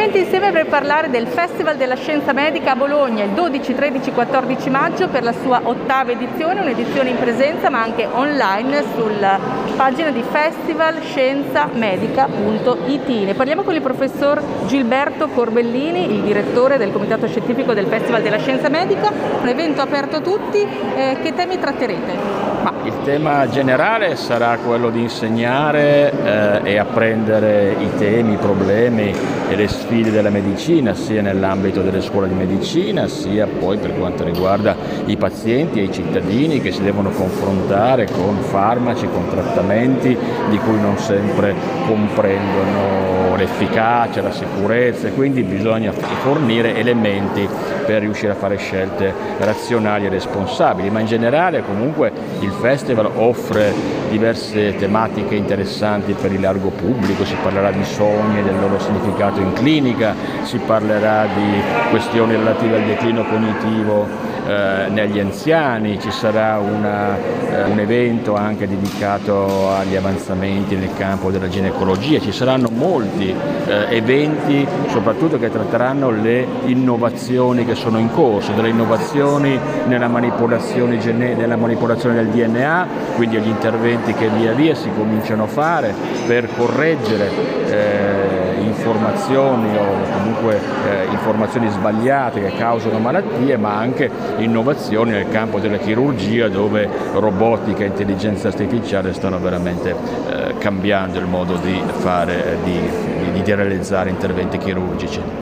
Finalmente insieme per parlare del Festival della Scienza Medica a Bologna il 12, 13, 14 maggio per la sua 8ª edizione, un'edizione in presenza ma anche online sulla pagina di festivalscienzamedica.it. Ne parliamo con il professor Gilberto Corbellini, il direttore del Comitato Scientifico del Festival della Scienza Medica, un evento aperto a tutti. Che temi tratterete? Il tema generale sarà quello di insegnare e apprendere i temi, i problemi e le sfide della medicina, sia nell'ambito delle scuole di medicina, sia poi per quanto riguarda i pazienti e i cittadini che si devono confrontare con farmaci, con trattamenti di cui non sempre comprendono l'efficacia, la sicurezza, e quindi bisogna fornire elementi per riuscire a fare scelte razionali e responsabili. Ma in generale comunque il festival offre diverse tematiche interessanti per il largo pubblico, si parlerà di sogni e del loro significato in clinica, si parlerà di questioni relative al declino cognitivo negli anziani, ci sarà un evento anche dedicato agli avanzamenti nel campo della ginecologia, ci saranno molti eventi soprattutto che tratteranno le innovazioni che sono in corso, delle innovazioni nella manipolazione del DNA, quindi gli interventi che via via si cominciano a fare per correggere informazioni o comunque informazioni sbagliate che causano malattie, ma anche innovazioni nel campo della chirurgia, dove robotica e intelligenza artificiale stanno veramente cambiando il modo di realizzare interventi chirurgici.